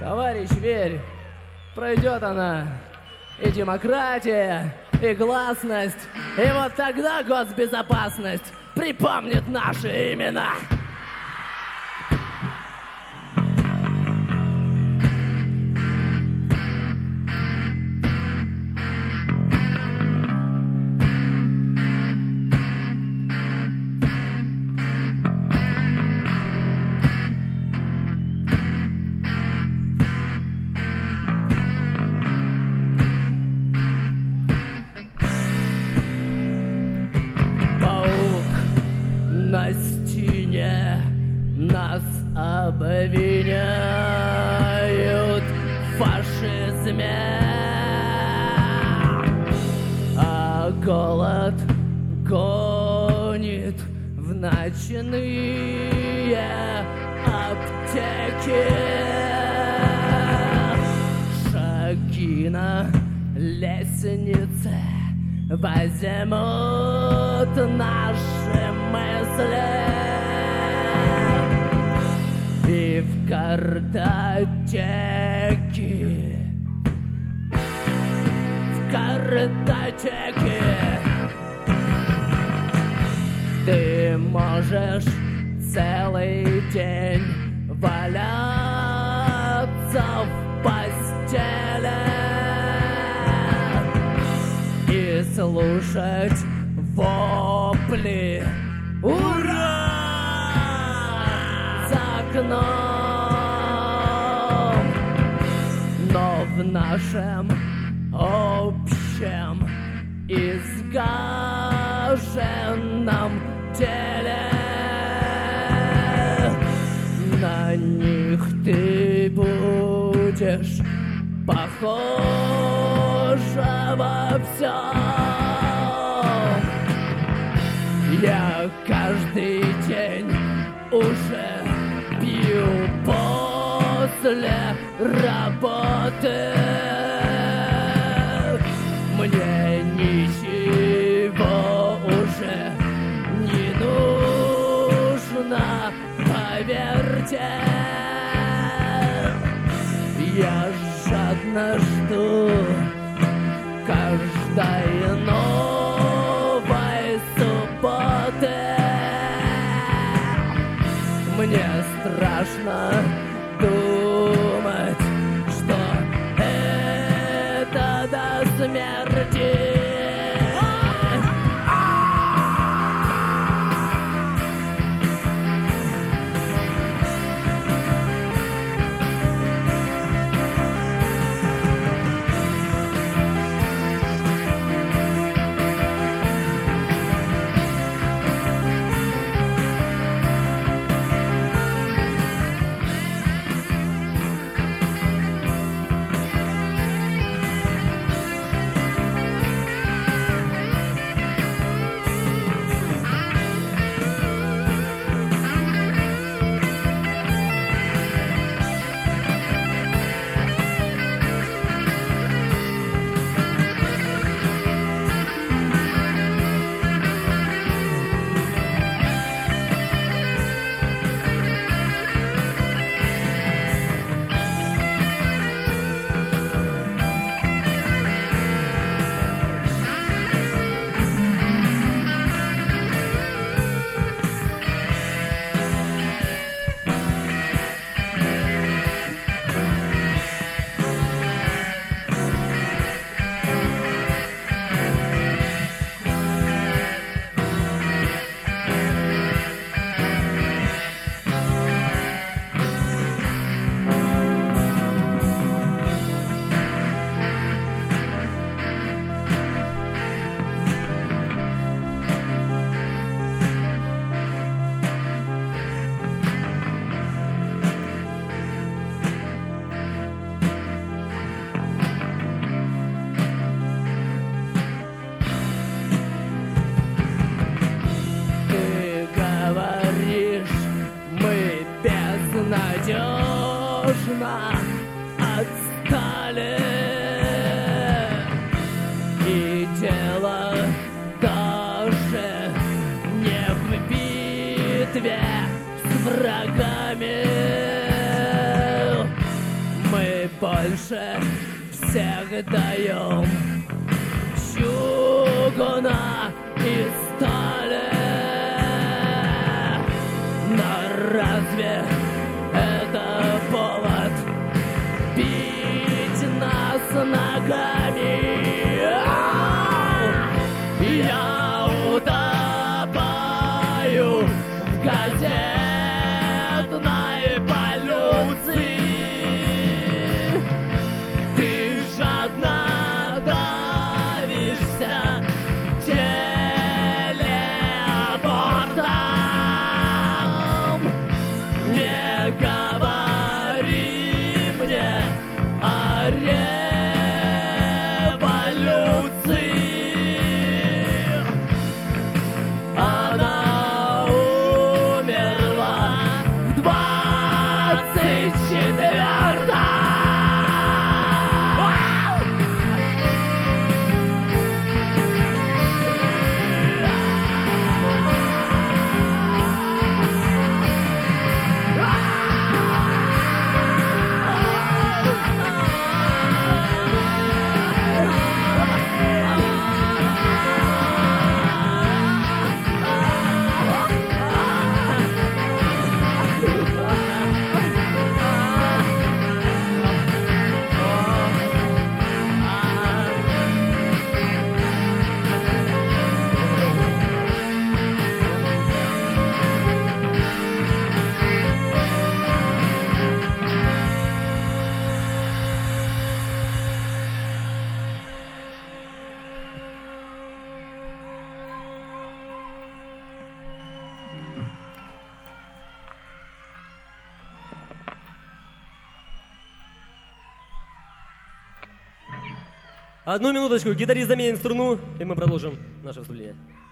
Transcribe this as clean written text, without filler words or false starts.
Товарищ, верь, пройдет она. И демократия, и гласность, и вот тогда госбезопасность припомнит наши имена. На стене нас обвиняют в фашизме, а голод гонит в ночные аптеки. Шаги на лестнице возьмут наши мысли, и в картотеке, ты можешь целый день валяться в постели и слушать вопли «Ура!» за окном. Но в нашем общем изгаженном теле на них ты будешь похожа во всем. Я каждый день уже пью после работы. Мне ничего уже не нужно, поверьте. Я жадно жду каждой новой субботы. Мне страшно думать, что это до смерти. безнадежно отстали. И дело даже не в битве с врагами. Мы больше всех даем чугуна и стали. Но разве это повод бить нас ногами? Я утопаю в газетной полюции. Ты жадно давишься телеабортом. Не говори мне о революции. Она умерла в 24-м. Одну минуточку, гитарист заменит струну, и мы продолжим наше выступление.